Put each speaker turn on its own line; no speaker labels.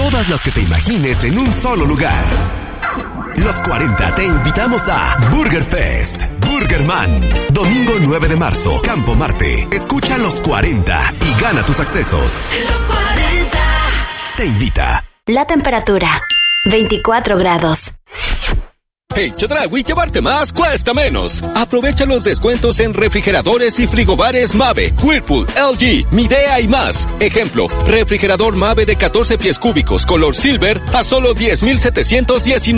Todas las que te imagines en un solo lugar. Los 40 te invitamos a Burger Fest. Burgerman. Domingo 9 de marzo, Campo Marte. Escucha Los 40 y gana tus accesos.
Los 40.
Te invita.
La temperatura, 24 grados.
En Chedraui, llevarte más cuesta menos. Aprovecha los descuentos en refrigeradores y frigobares Mave, Whirlpool, LG, Midea y más. Ejemplo, refrigerador Mave de 14 pies cúbicos color silver a solo $10,719.